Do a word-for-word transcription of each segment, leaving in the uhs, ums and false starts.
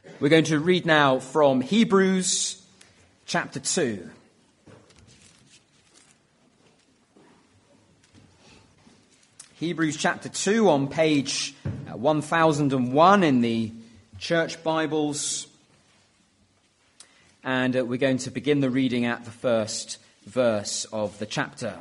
We're going to read now from Hebrews chapter two. Hebrews chapter two on page one thousand one in the Church Bibles. And uh, we're going to begin the reading at the first verse of the chapter.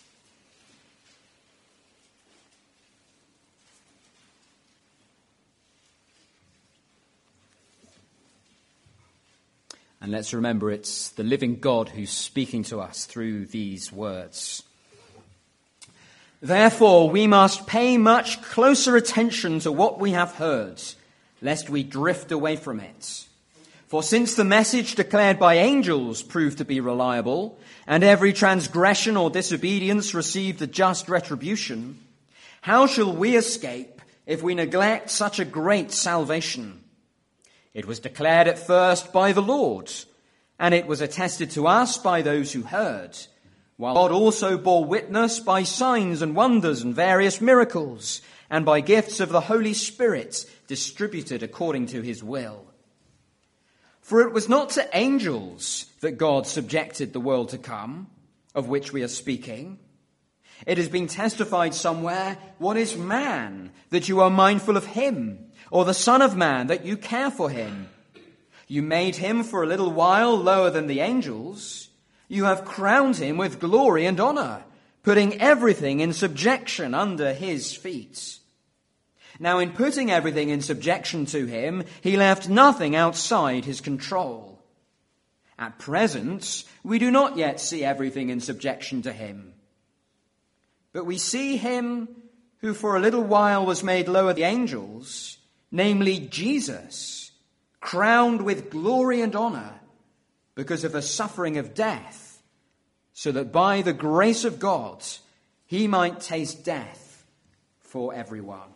And let's remember it's the living God who's speaking to us through these words. Therefore, we must pay much closer attention to what we have heard, lest we drift away from it. For since the message declared by angels proved to be reliable, and every transgression or disobedience received a just retribution, how shall we escape if we neglect such a great salvation? It was declared at first by the Lord, and it was attested to us by those who heard, while God also bore witness by signs and wonders and various miracles, and by gifts of the Holy Spirit distributed according to his will. For it was not to angels that God subjected the world to come, of which we are speaking. It has been testified somewhere, what is man, that you are mindful of him, or the Son of Man, that you care for him? You made him for a little while lower than the angels. You have crowned him with glory and honor, putting everything in subjection under his feet. Now, in putting everything in subjection to him, he left nothing outside his control. At present, we do not yet see everything in subjection to him. But we see him who for a little while was made lower than the angels, namely Jesus, crowned with glory and honor because of the suffering of death, so that by the grace of God he might taste death for everyone.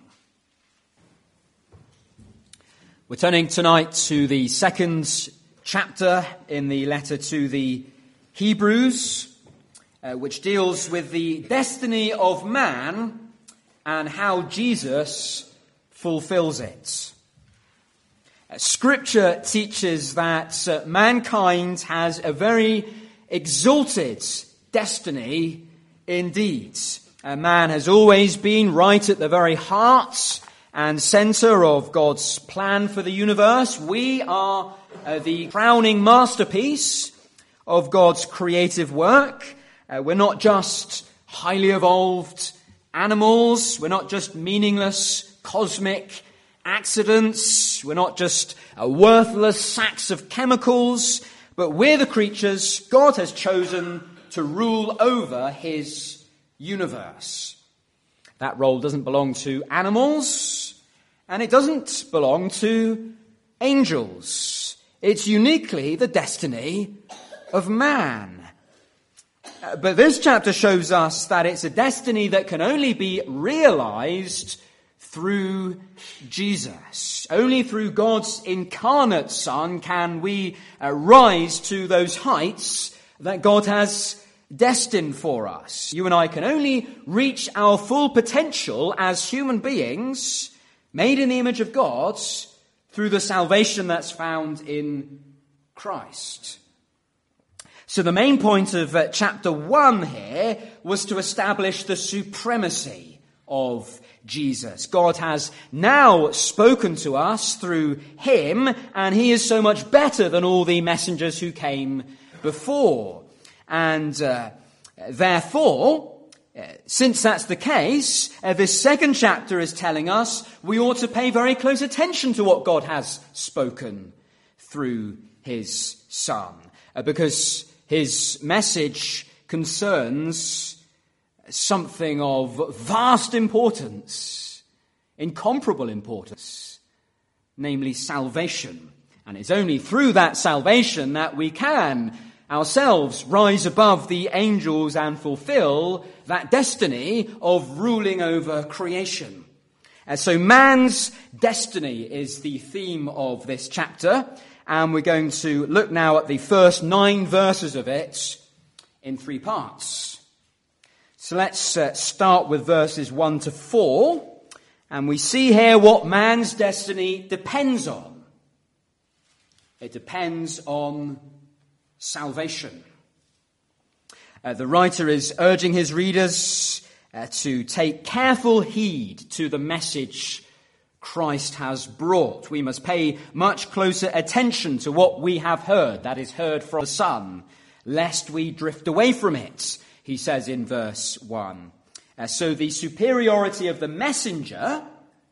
We're turning tonight to the second chapter in the letter to the Hebrews, uh, which deals with the destiny of man and how Jesus fulfills it. Uh, Scripture teaches that uh, mankind has a very exalted destiny indeed. Uh, man has always been right at the very heart and center of God's plan for the universe. We are uh, the crowning masterpiece of God's creative work. Uh, we're not just highly evolved animals. We're not just meaningless cosmic accidents. We're not just uh, worthless sacks of chemicals. But we're the creatures God has chosen to rule over his universe. That role doesn't belong to animals, and it doesn't belong to angels. It's uniquely the destiny of man. Uh, but this chapter shows us that it's a destiny that can only be realized through Jesus. Only through God's incarnate Son can we uh, rise to those heights that God has destined for us. You and I can only reach our full potential as human beings, made in the image of God, through the salvation that's found in Christ. So the main point of uh, chapter one here was to establish the supremacy of Jesus. God has now spoken to us through him, and he is so much better than all the messengers who came before. And uh, therefore, uh, since that's the case, uh, this second chapter is telling us we ought to pay very close attention to what God has spoken through his Son, uh, because his message concerns something of vast importance, incomparable importance, namely salvation. And it's only through that salvation that we can ourselves rise above the angels and fulfill that destiny of ruling over creation. And so man's destiny is the theme of this chapter, and we're going to look now at the first nine verses of it in three parts. So let's uh, start with verses one to four, and we see here what man's destiny depends on. It depends on salvation. Uh, the writer is urging his readers uh, to take careful heed to the message Christ has brought. We must pay much closer attention to what we have heard, that is, heard from the Son, lest we drift away from it, he says in verse one. Uh, so the superiority of the messenger,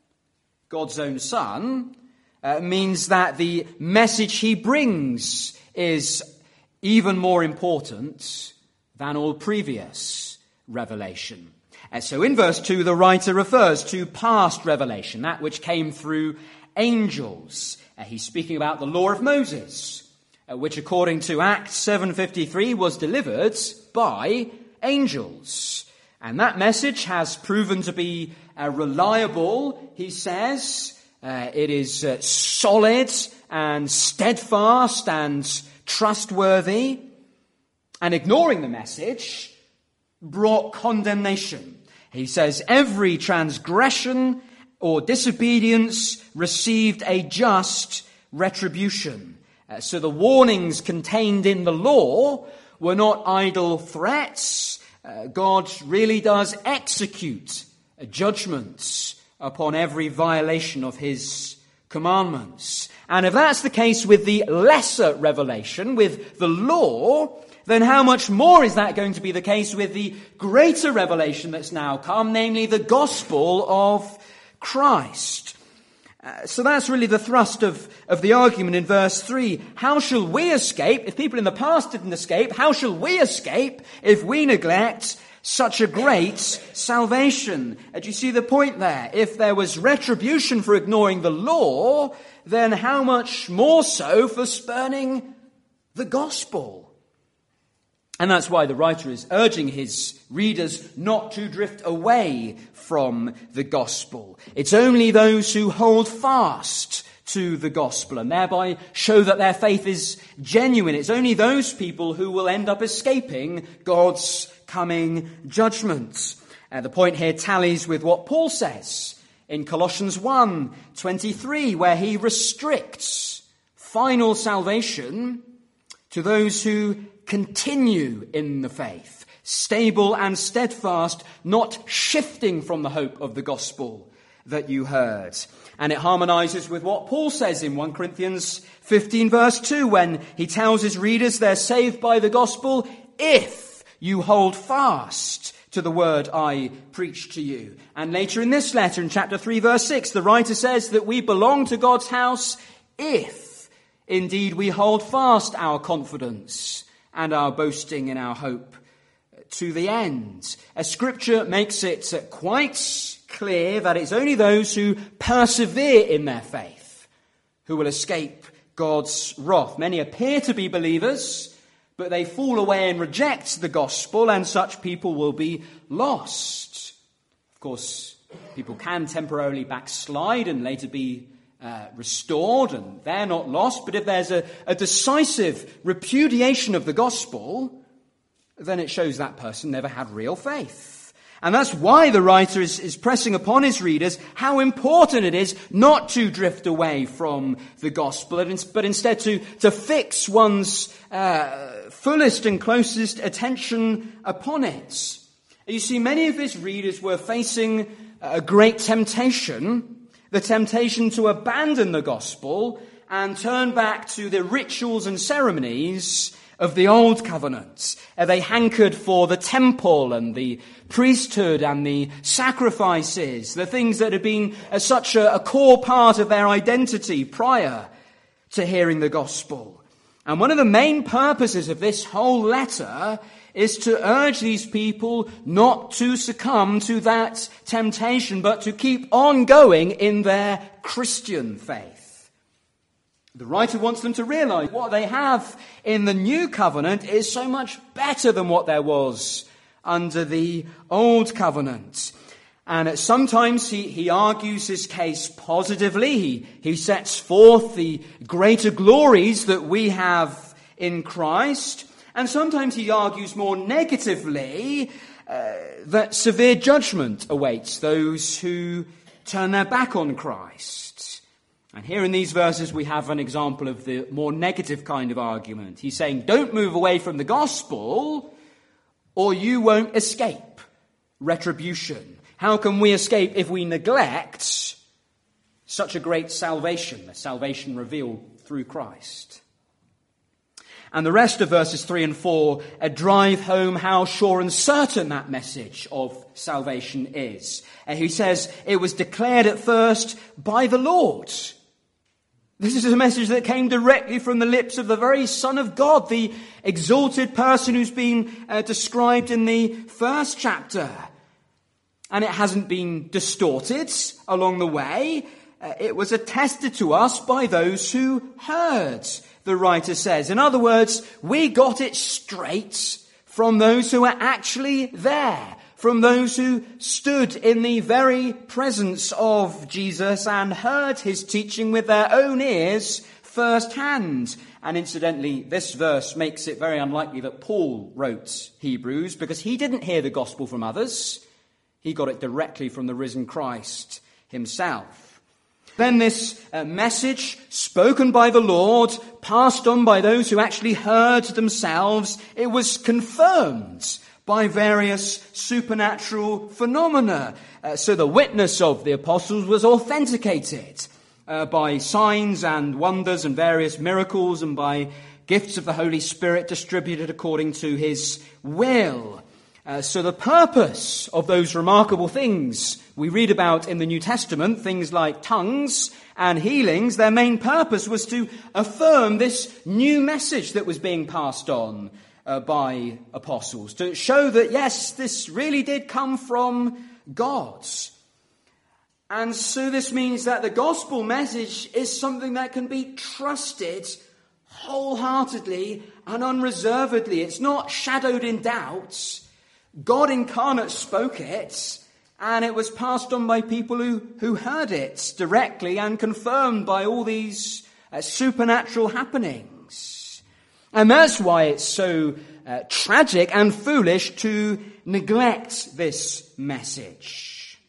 God's own Son, uh, means that the message he brings is even more important than all previous revelation. And so in verse two, the writer refers to past revelation, that which came through angels. Uh, he's speaking about the law of Moses, uh, which according to Acts seven fifty-three was delivered by angels. And that message has proven to be uh, reliable, he says. Uh, it is uh, solid and steadfast and trustworthy. And ignoring the message brought condemnation. He says every transgression or disobedience received a just retribution. Uh, so the warnings contained in the law were not idle threats. Uh, God really does execute uh, judgments upon every violation of his commandments. And if that's the case with the lesser revelation, with the law, then how much more is that going to be the case with the greater revelation that's now come, namely the gospel of Christ? Uh, so that's really the thrust of, of the argument in verse three. How shall we escape? If people in the past didn't escape, how shall we escape if we neglect such a great salvation? Uh, do you see the point there? If there was retribution for ignoring the law, then how much more so for spurning the gospel? And that's why the writer is urging his readers not to drift away from the gospel. It's only those who hold fast to the gospel and thereby show that their faith is genuine. It's only those people who will end up escaping God's coming judgment. Uh, the point here tallies with what Paul says in Colossians one twenty-three, where he restricts final salvation to those who continue in the faith, stable and steadfast, not shifting from the hope of the gospel that you heard. And it harmonizes with what Paul says in First Corinthians fifteen verse two, when he tells his readers they're saved by the gospel if you hold fast to the word I preached to you. And later in this letter, in chapter three verse six, the writer says that we belong to God's house if indeed we hold fast our confidence and our boasting in our hope to the end. As Scripture makes it quite clear that it's only those who persevere in their faith who will escape God's wrath. Many appear to be believers, but they fall away and reject the gospel, and such people will be lost. Of course, people can temporarily backslide and later be Uh, restored, and they're not lost. But if there's a, a decisive repudiation of the gospel, then it shows that person never had real faith. And that's why the writer is, is pressing upon his readers how important it is not to drift away from the gospel, but instead to, to fix one's uh, fullest and closest attention upon it. You see, many of his readers were facing a great temptation, the temptation to abandon the gospel and turn back to the rituals and ceremonies of the old covenant. Uh, they hankered for the temple and the priesthood and the sacrifices, the things that had been uh, such a, a core part of their identity prior to hearing the gospel. And one of the main purposes of this whole letter is to urge these people not to succumb to that temptation, but to keep on going in their Christian faith. The writer wants them to realize what they have in the new covenant is so much better than what there was under the old covenant. And sometimes he, he argues his case positively. He, he sets forth the greater glories that we have in Christ. And sometimes he argues more negatively uh, that severe judgment awaits those who turn their back on Christ. And here in these verses we have an example of the more negative kind of argument. He's saying, don't move away from the gospel or you won't escape retribution. How can we escape if we neglect such a great salvation, the salvation revealed through Christ? And the rest of verses three and four uh, drive home how sure and certain that message of salvation is. Uh, he says, it was declared at first by the Lord. This is a message that came directly from the lips of the very Son of God, the exalted person who's been uh, described in the first chapter. And it hasn't been distorted along the way. Uh, it was attested to us by those who heard, the writer says. In other words, we got it straight from those who were actually there, from those who stood in the very presence of Jesus and heard his teaching with their own ears firsthand. And incidentally, this verse makes it very unlikely that Paul wrote Hebrews, because he didn't hear the gospel from others. He got it directly from the risen Christ himself. Then this uh, message spoken by the Lord, passed on by those who actually heard themselves, it was confirmed by various supernatural phenomena. Uh, so the witness of the apostles was authenticated uh, by signs and wonders and various miracles and by gifts of the Holy Spirit distributed according to his will. Uh, so the purpose of those remarkable things we read about in the New Testament, things like tongues and healings, their main purpose was to affirm this new message that was being passed on uh, by apostles, to show that, yes, this really did come from God. And so this means that the gospel message is something that can be trusted wholeheartedly and unreservedly. It's not shadowed in doubts. God incarnate spoke it, and it was passed on by people who, who heard it directly and confirmed by all these uh, supernatural happenings. And that's why it's so uh, tragic and foolish to neglect this message.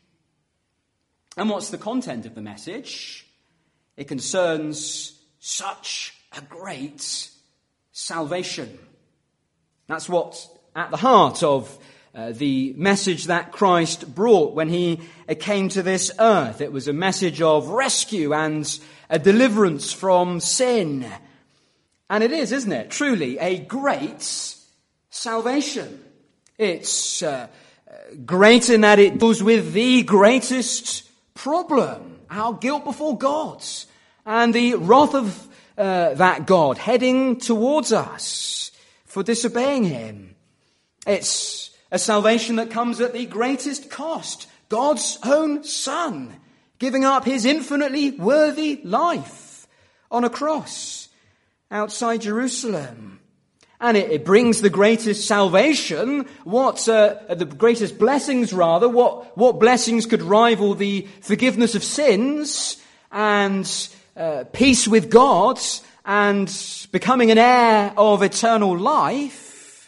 And what's the content of the message? It concerns such a great salvation. That's what's at the heart of Uh, the message that Christ brought when he uh, came to this earth. It was a message of rescue and a deliverance from sin. And it is, isn't it, truly a great salvation. It's uh, great in that it deals with the greatest problem, our guilt before God, and the wrath of uh, that God heading towards us for disobeying him. It's a salvation that comes at the greatest cost. God's own Son giving up his infinitely worthy life on a cross outside Jerusalem. And it, it brings the greatest salvation, what uh, the greatest blessings rather, what, what blessings could rival the forgiveness of sins and uh, peace with God and becoming an heir of eternal life.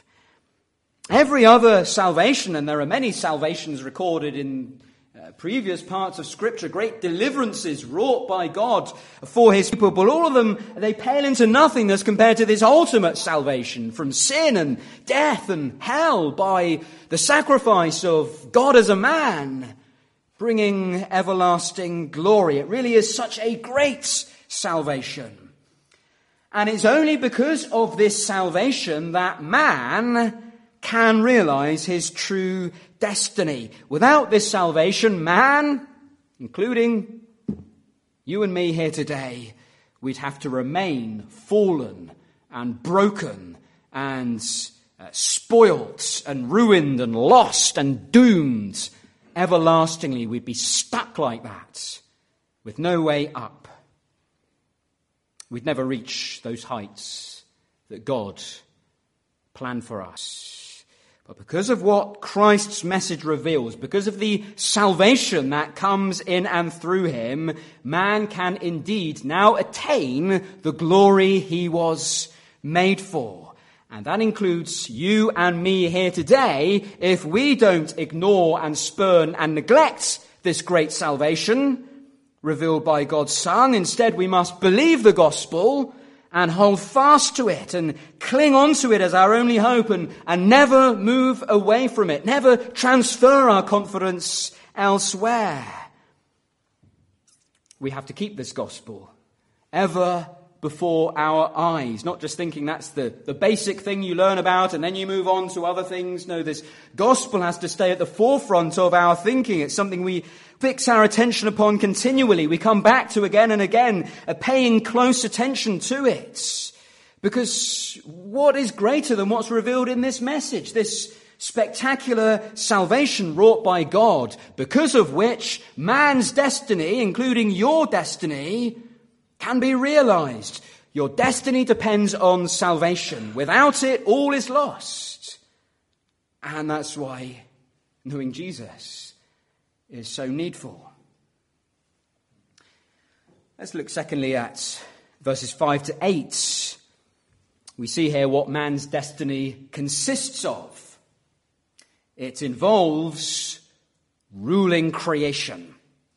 Every other salvation, and there are many salvations recorded in uh, previous parts of Scripture, great deliverances wrought by God for his people, but all of them, they pale into nothingness compared to this ultimate salvation from sin and death and hell by the sacrifice of God as a man, bringing everlasting glory. It really is such a great salvation. And it's only because of this salvation that man can realize his true destiny. Without this salvation, man, including you and me here today, we'd have to remain fallen and broken and uh, spoilt and ruined and lost and doomed everlastingly. We'd be stuck like that with no way up. We'd never reach those heights that God planned for us. But because of what Christ's message reveals, because of the salvation that comes in and through him, man can indeed now attain the glory he was made for. And that includes you and me here today if we don't ignore and spurn and neglect this great salvation. revealed by God's Son. Instead, we must believe the gospel and hold fast to it and cling on to it as our only hope and, and never move away from it, never transfer our confidence elsewhere. We have to keep this gospel ever before our eyes, not just thinking that's the, the basic thing you learn about and then you move on to other things. No, this gospel has to stay at the forefront of our thinking. It's something we fix our attention upon continually. We come back to again and again, uh, paying close attention to it. Because what is greater than what's revealed in this message? This spectacular salvation wrought by God, because of which man's destiny, including your destiny, can be realized. Your destiny depends on salvation. Without it, all is lost. And that's why knowing Jesus is so needful. Let's look secondly at verses five to eight. We see here what man's destiny consists of. It involves ruling creation.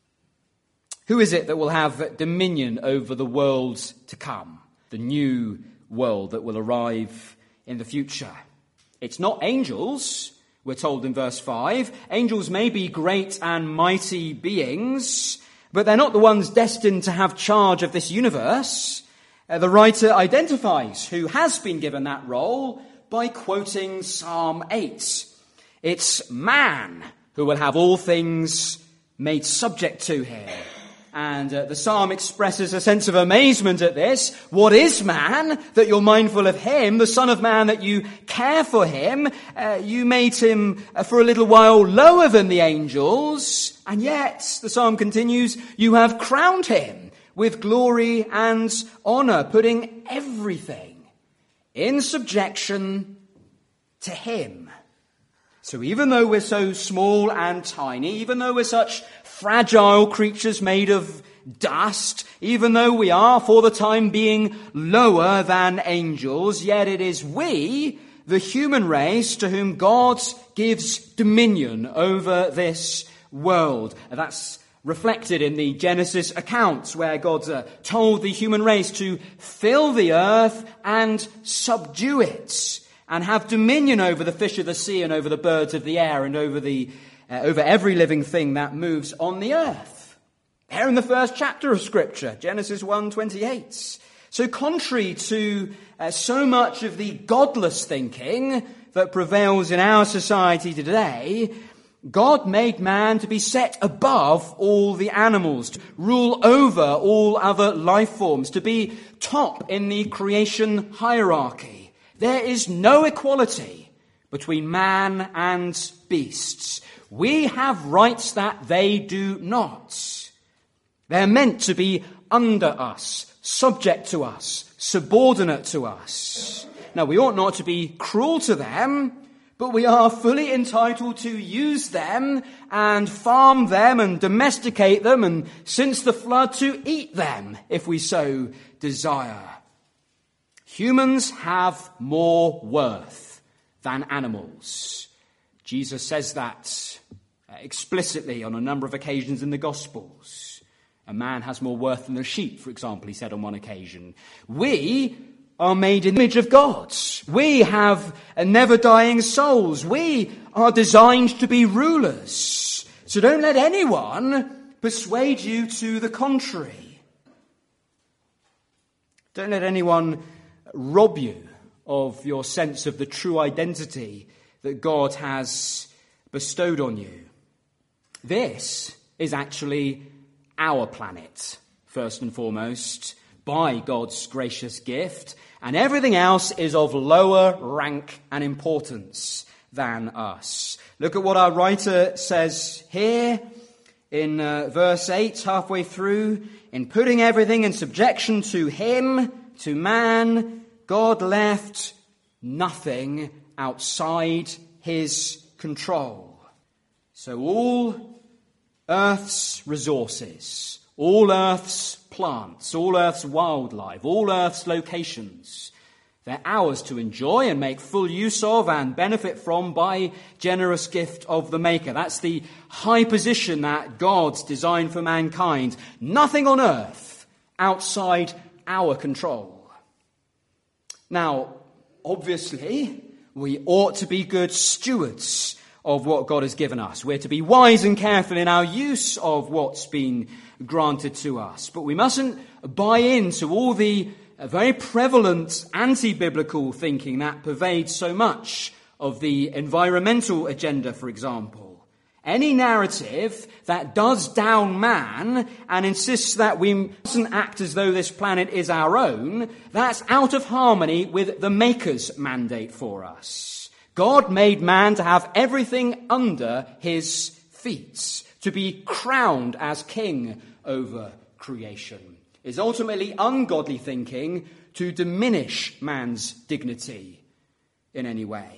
Who is it that will have dominion over the world to come? The new world that will arrive in the future. It's not angels, we're told in verse five. Angels may be great and mighty beings, but they're not the ones destined to have charge of this universe. Uh, the writer identifies who has been given that role by quoting Psalm eight. It's man who will have all things made subject to him. And uh, the psalm expresses a sense of amazement at this. What is man that you're mindful of him? The Son of Man that you care for him. Uh, you made him uh, for a little while lower than the angels. And yet, the psalm continues, you have crowned him with glory and honor, putting everything in subjection to him. So even though we're so small and tiny, even though we're such fragile creatures made of dust, even though we are for the time being lower than angels, yet it is we, the human race, to whom God gives dominion over this world. And that's reflected in the Genesis accounts where God uh, told the human race to fill the earth and subdue it, and have dominion over the fish of the sea and over the birds of the air and over the uh, over every living thing that moves on the earth. There in the first chapter of Scripture, Genesis one twenty-eight. So contrary to uh, so much of the godless thinking that prevails in our society today, God made man to be set above all the animals, to rule over all other life forms, to be top in the creation hierarchy. There is no equality between man and beasts. We have rights that they do not. They're meant to be under us, subject to us, subordinate to us. Now, we ought not to be cruel to them, but we are fully entitled to use them and farm them and domesticate them, and since the flood, to eat them if we so desire. Humans have more worth than animals. Jesus says that explicitly on a number of occasions in the Gospels. A man has more worth than a sheep, for example, he said on one occasion. We are made in the image of God. We have a never-dying souls. We are designed to be rulers. So don't let anyone persuade you to the contrary. Don't let anyone rob you of your sense of the true identity that God has bestowed on you. This is actually our planet, first and foremost, by God's gracious gift, and everything else is of lower rank and importance than us. Look at what our writer says here in uh, verse eight, halfway through. In putting everything in subjection to him, to man, God left nothing outside his control. So all Earth's resources, all Earth's plants, all Earth's wildlife, all Earth's locations, They're ours to enjoy and make full use of and benefit from by generous gift of the Maker. That's the high position that God's designed for mankind. Nothing on earth outside our control. Now, obviously, we ought to be good stewards of what God has given us. We're to be wise and careful in our use of what's been granted to us. But we mustn't buy into all the very prevalent anti-biblical thinking that pervades so much of the environmental agenda, for example. Any narrative that does down man and insists that we mustn't act as though this planet is our own, that's out of harmony with the Maker's mandate for us. God made man to have everything under his feet, to be crowned as king over creation. Is ultimately ungodly thinking to diminish man's dignity in any way.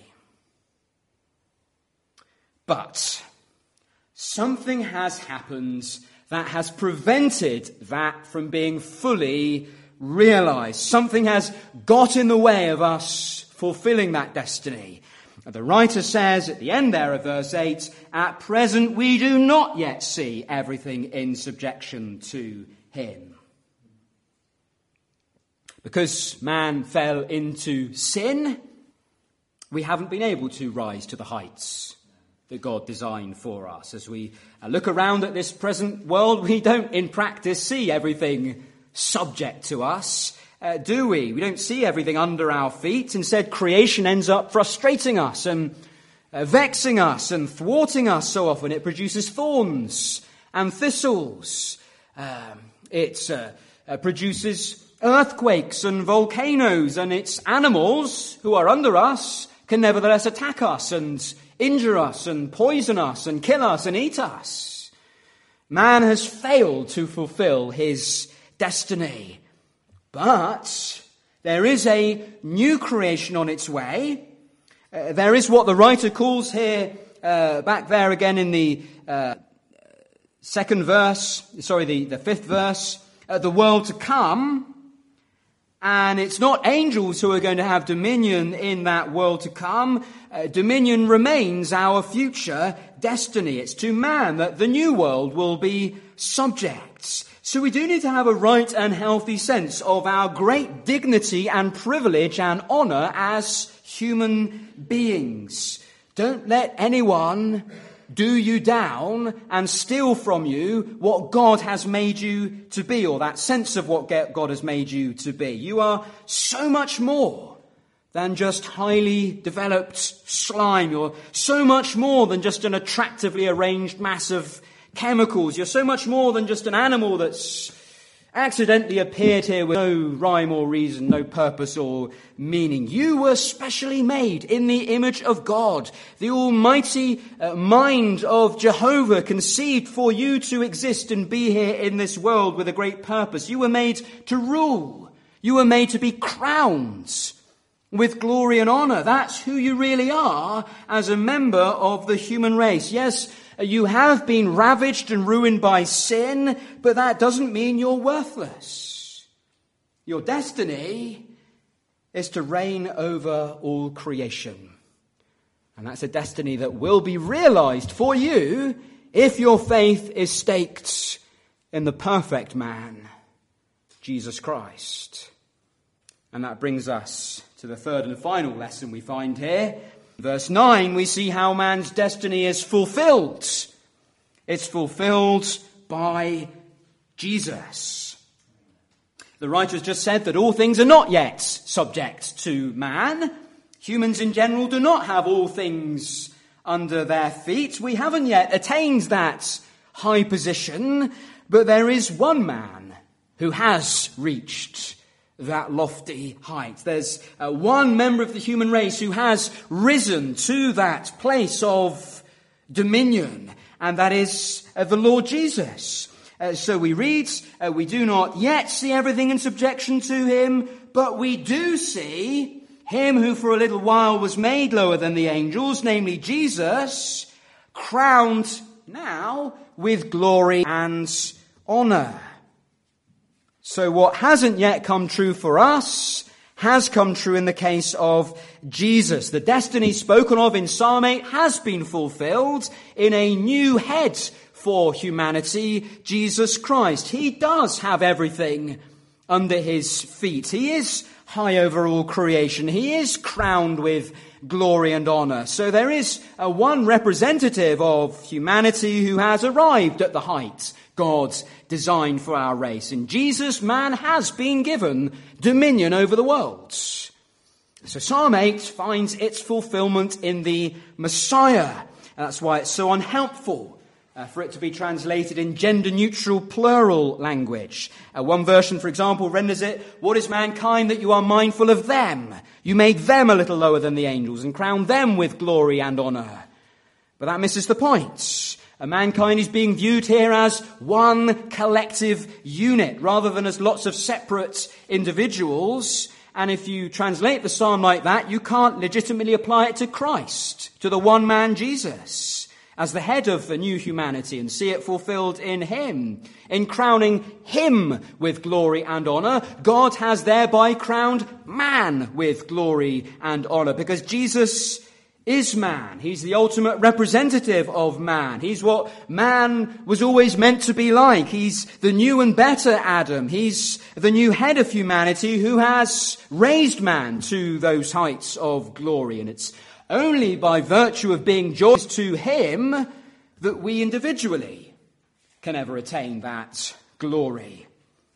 But something has happened that has prevented that from being fully realized. Something has got in the way of us fulfilling that destiny. The writer says at the end there of verse eight, at present we do not yet see everything in subjection to him. Because man fell into sin, we haven't been able to rise to the heights that God designed for us. As we look around at this present world, we don't in practice see everything subject to us, uh, do we? We don't see everything under our feet. Instead, creation ends up frustrating us and uh, vexing us and thwarting us so often. It produces thorns and thistles. Um, it uh, uh, produces earthquakes and volcanoes, and its animals who are under us can nevertheless attack us and injure us and poison us and kill us and eat us. Man has failed to fulfill his destiny. But there is a new creation on its way. Uh, there is what the writer calls here, uh, back there again in the uh, second verse, sorry, the, the fifth verse, uh, the world to come. And it's not angels who are going to have dominion in that world to come. Uh, dominion remains our future destiny. It's to man that the new world will be subject. So we do need to have a right and healthy sense of our great dignity and privilege and honor as human beings. Don't let anyone do you down and steal from you what God has made you to be, or that sense of what God has made you to be. You are so much more than just highly developed slime. You're so much more than just an attractively arranged mass of chemicals. You're so much more than just an animal that's accidentally appeared here with no rhyme or reason, no purpose or meaning. You were specially made in the image of God. The almighty uh, mind of Jehovah conceived for you to exist and be here in this world with a great purpose. You were made to rule. You were made to be crowned with glory and honor. That's who you really are as a member of the human race. Yes, you have been ravaged and ruined by sin, but that doesn't mean you're worthless. Your destiny is to reign over all creation. And that's a destiny that will be realized for you if your faith is staked in the perfect man, Jesus Christ. And that brings us to the third and final lesson we find here. Verse nine, we see how man's destiny is fulfilled. It's fulfilled by Jesus. The writer has just said that all things are not yet subject to man. Humans in general do not have all things under their feet. We haven't yet attained that high position, but there is one man who has reached that lofty height. There's uh, one member of the human race who has risen to that place of dominion, and that is uh, the Lord Jesus. Uh, so we read, uh, we do not yet see everything in subjection to him, but we do see him who for a little while was made lower than the angels, namely Jesus, crowned now with glory and honor. So what hasn't yet come true for us has come true in the case of Jesus. The destiny spoken of in Psalm eight has been fulfilled in a new head for humanity, Jesus Christ. He does have everything under his feet. He is high over all creation. He is crowned with glory and honor. So there is a one representative of humanity who has arrived at the height God's designed for our race. In Jesus, man has been given dominion over the world. So Psalm eight finds its fulfillment in the Messiah. And that's why it's so unhelpful Uh, for it to be translated in gender-neutral plural language. Uh, one version, for example, renders it, "What is mankind that you are mindful of them? You made them a little lower than the angels and crowned them with glory and honor." But that misses the point. Uh, mankind is being viewed here as one collective unit, rather than as lots of separate individuals. And if you translate the psalm like that, you can't legitimately apply it to Christ, to the one man Jesus, as the head of the new humanity, and see it fulfilled in him. In crowning him with glory and honor, God has thereby crowned man with glory and honor, because Jesus is man. He's the ultimate representative of man. He's what man was always meant to be like. He's the new and better Adam. He's the new head of humanity who has raised man to those heights of glory. And it's only by virtue of being joined to him that we individually can ever attain that glory.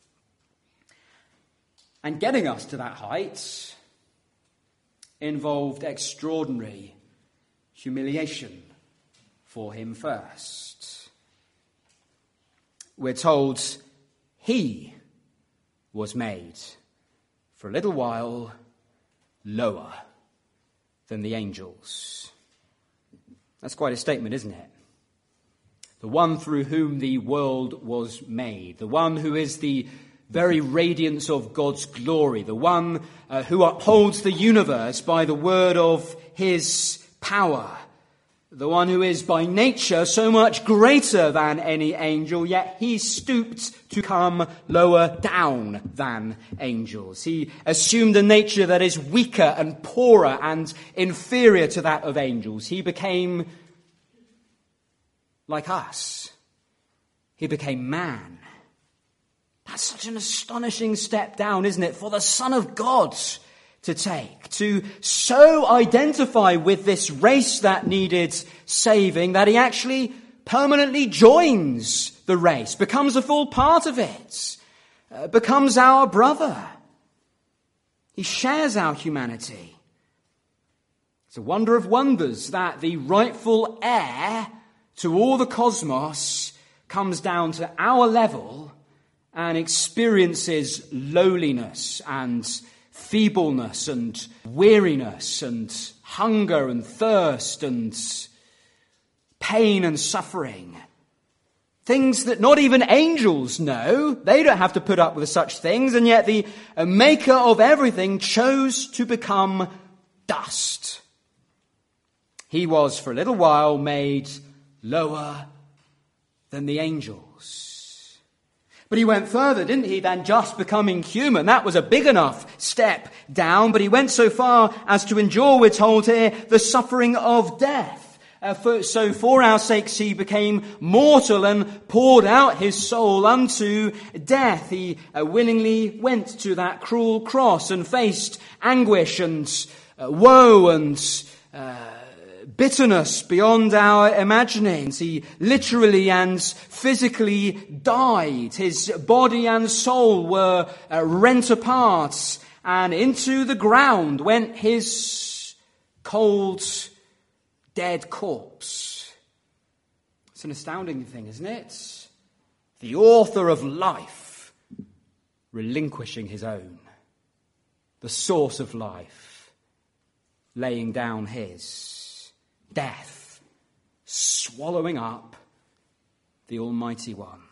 And getting us to that height involved extraordinary humiliation for him first. We're told he was made for a little while lower than the angels. That's quite a statement, isn't it? The one through whom the world was made, the one who is the very radiance of God's glory, the one uh, who upholds the universe by the word of his power, the one who is by nature so much greater than any angel, yet he stooped to come lower down than angels. He assumed a nature that is weaker and poorer and inferior to that of angels. He became like us. He became man. That's such an astonishing step down, isn't it, for the Son of God to take, to so identify with this race that needed saving that he actually permanently joins the race, becomes a full part of it, uh, becomes our brother. He shares our humanity. It's a wonder of wonders that the rightful heir to all the cosmos comes down to our level and experiences lowliness and feebleness and weariness and hunger and thirst and pain and suffering. Things that not even angels know. They don't have to put up with such things, and yet the maker of everything chose to become dust. He was for a little while made lower than the angels. But he went further, didn't he, than just becoming human. That was a big enough step down, but he went so far as to endure, we're told here, the suffering of death. Uh, for, so for our sakes he became mortal and poured out his soul unto death. He uh, willingly went to that cruel cross and faced anguish and uh, woe and uh, bitterness beyond our imaginings. He literally and physically died. His body and soul were uh, rent apart, and into the ground went his cold, dead corpse. It's an astounding thing, isn't it? The author of life relinquishing his own. The source of life laying down his. Death swallowing up the Almighty One.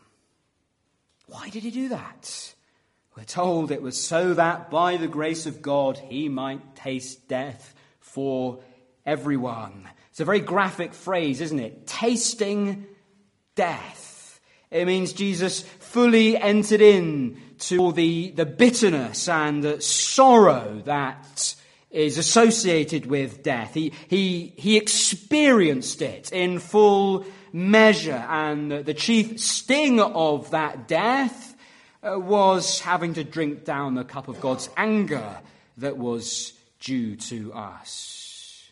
Why did he do that? We're told it was so that by the grace of God he might taste death for everyone. It's a very graphic phrase, isn't it? Tasting death. It means Jesus fully entered in to all the, the bitterness and the sorrow that is associated with death. He, he, he experienced it in full measure, and the chief sting of that death uh, was having to drink down the cup of God's anger that was due to us.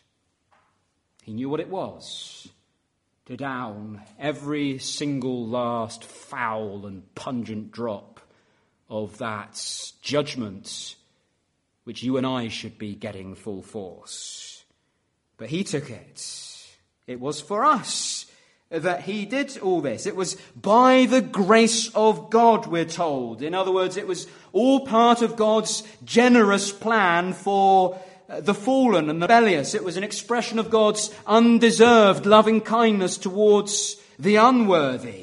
He knew what it was to down every single last foul and pungent drop of that judgment which you and I should be getting full force. But he took it. It was for us that he did all this. It was by the grace of God, we're told. In other words, it was all part of God's generous plan for the fallen and the rebellious. It was an expression of God's undeserved loving kindness towards the unworthy.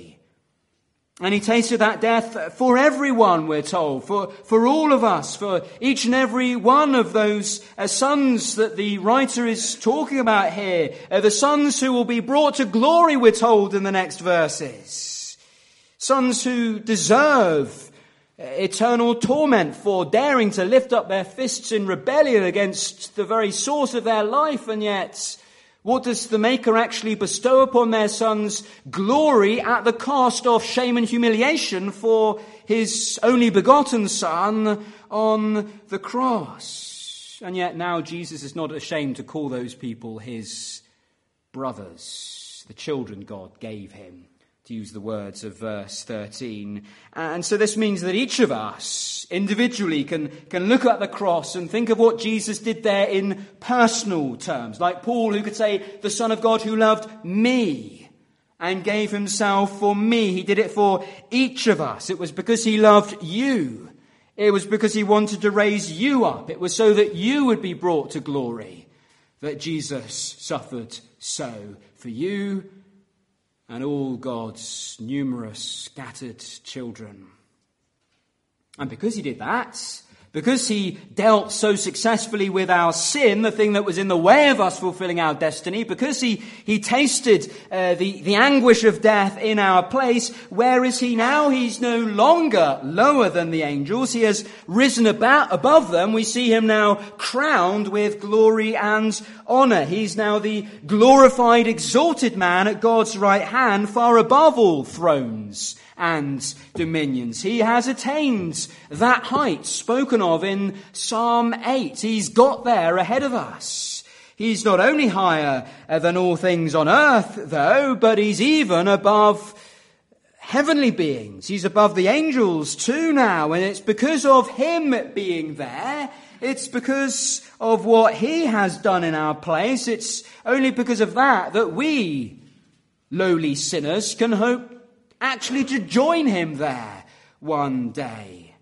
And he tasted that death for everyone, we're told, for, for all of us, for each and every one of those uh, sons that the writer is talking about here, uh, the sons who will be brought to glory, we're told in the next verses. Sons who deserve eternal torment for daring to lift up their fists in rebellion against the very source of their life, and yet what does the Maker actually bestow upon their sons? Glory at the cost of shame and humiliation for his only begotten Son on the cross. And yet now Jesus is not ashamed to call those people his brothers, the children God gave him, to use the words of verse thirteen. And so this means that each of us individually can, can look at the cross and think of what Jesus did there in personal terms. Like Paul, who could say, the Son of God who loved me and gave himself for me. He did it for each of us. It was because he loved you. It was because he wanted to raise you up. It was so that you would be brought to glory that Jesus suffered so for you and all God's numerous scattered children. And because he did that, because he dealt so successfully with our sin, the thing that was in the way of us fulfilling our destiny, because he, he tasted uh, the, the anguish of death in our place, where is he now? He's no longer lower than the angels. He has risen about above them. We see him now crowned with glory and honor. He's now the glorified, exalted man at God's right hand, far above all thrones and dominions. He has attained that height spoken of in Psalm eight. He's got there ahead of us. He's not only higher than all things on earth, though, but he's even above heavenly beings. He's above the angels too now, and it's because of him being there. It's because of what he has done in our place. It's only because of that that we, lowly sinners, can hope actually to join him there one day.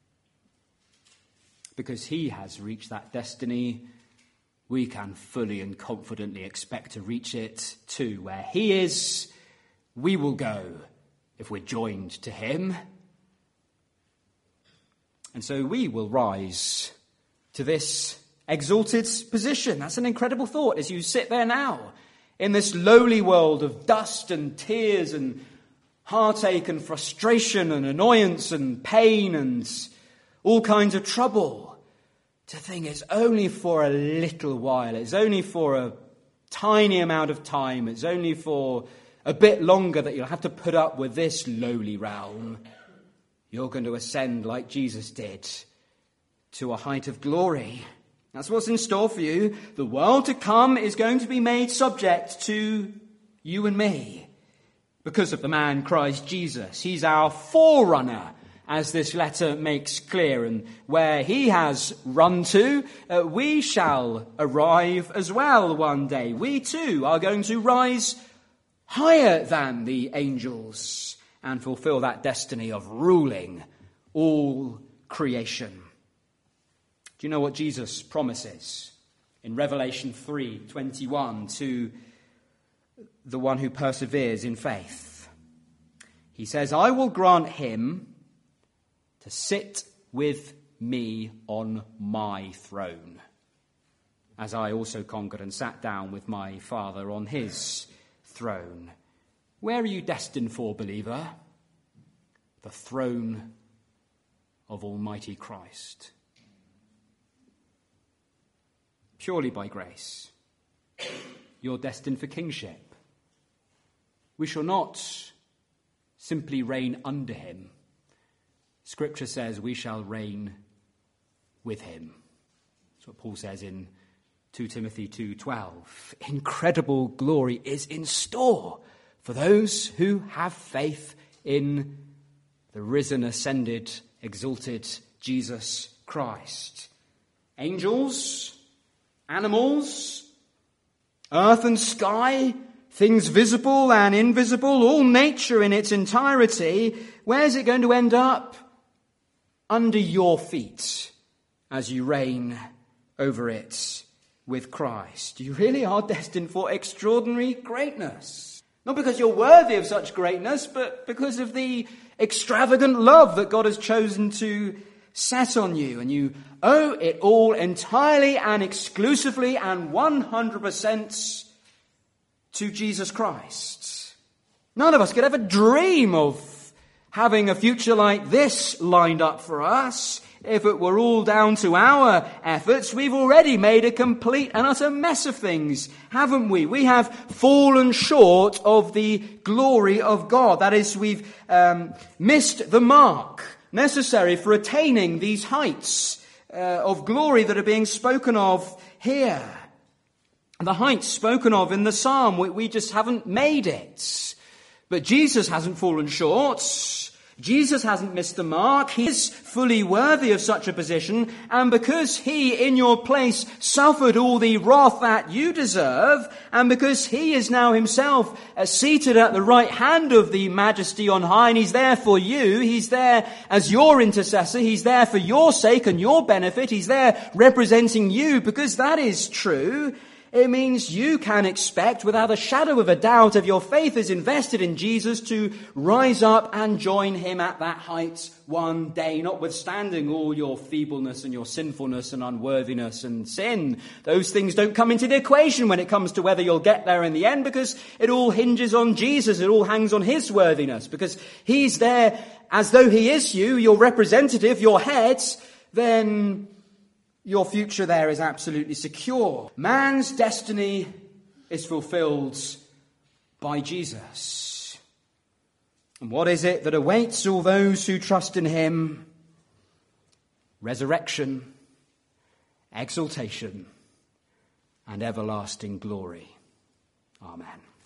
Because he has reached that destiny, we can fully and confidently expect to reach it too. Where he is, we will go if we're joined to him. And so we will rise to this exalted position. That's an incredible thought as you sit there now in this lowly world of dust and tears and heartache and frustration and annoyance and pain and all kinds of trouble. To think it's only for a little while. It's only for a tiny amount of time. It's only for a bit longer that you'll have to put up with this lowly realm. You're going to ascend like Jesus did to a height of glory. That's what's in store for you. The world to come is going to be made subject to you and me because of the man Christ Jesus. He's our forerunner, as this letter makes clear, and where he has run to, uh, we shall arrive as well one day. We too are going to rise higher than the angels and fulfill that destiny of ruling all creation. Do you know what Jesus promises in Revelation three twenty-one to the one who perseveres in faith? He says, I will grant him to sit with me on my throne, as I also conquered and sat down with my Father on his throne. Where are you destined for, believer? The throne of Almighty Christ. Purely by grace, you're destined for kingship. We shall not simply reign under him. Scripture says we shall reign with him. That's what Paul says in Second Timothy two twelve. Incredible glory is in store for those who have faith in the risen, ascended, exalted Jesus Christ. Angels, animals, earth and sky, things visible and invisible, all nature in its entirety, where's it going to end up? Under your feet as you reign over it with Christ. You really are destined for extraordinary greatness. Not because you're worthy of such greatness, but because of the extravagant love that God has chosen to set on you. And you owe it all entirely and exclusively and one hundred percent to Jesus Christ. None of us could ever dream of having a future like this lined up for us. If it were all down to our efforts, we've already made a complete and utter mess of things, haven't we? We have fallen short of the glory of God. That is, we've um, missed the mark necessary for attaining these heights uh, of glory that are being spoken of here. The heights spoken of in the psalm, we, we just haven't made it. But Jesus hasn't fallen short. Jesus hasn't missed the mark. He is fully worthy of such a position. And because he, in your place, suffered all the wrath that you deserve, and because he is now himself uh, seated at the right hand of the Majesty on high, and he's there for you, he's there as your intercessor, he's there for your sake and your benefit, he's there representing you, because that is true. It means you can expect, without a shadow of a doubt, if your faith is invested in Jesus, to rise up and join him at that height one day, notwithstanding all your feebleness and your sinfulness and unworthiness and sin. Those things don't come into the equation when it comes to whether you'll get there in the end, because it all hinges on Jesus. It all hangs on his worthiness, because he's there as though he is you, your representative, your head. Then your future there is absolutely secure. Man's destiny is fulfilled by Jesus. And what is it that awaits all those who trust in him? Resurrection, exaltation, and everlasting glory. Amen.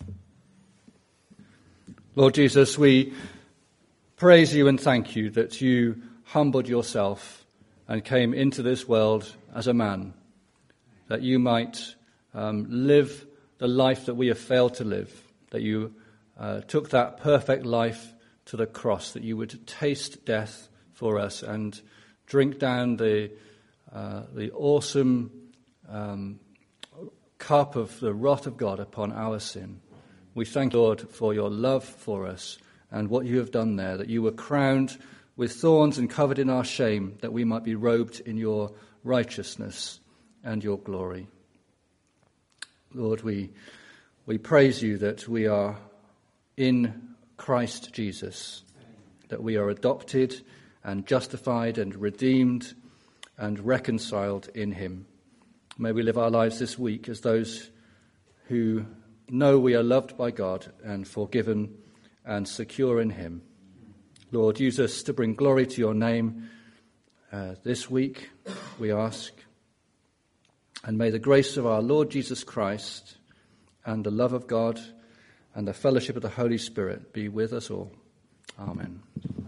Lord Jesus, we praise you and thank you that you humbled yourself and came into this world as a man, that you might um, live the life that we have failed to live, that you uh, took that perfect life to the cross, that you would taste death for us and drink down the uh, the awesome um, cup of the wrath of God upon our sin. We thank you, Lord, for your love for us and what you have done there, that you were crowned with thorns and covered in our shame, that we might be robed in your righteousness and your glory. Lord, we we praise you that we are in Christ Jesus, that we are adopted and justified and redeemed and reconciled in him. May we live our lives this week as those who know we are loved by God and forgiven and secure in him. Lord, use us to bring glory to your name uh, this week, we ask. And may the grace of our Lord Jesus Christ and the love of God and the fellowship of the Holy Spirit be with us all. Amen.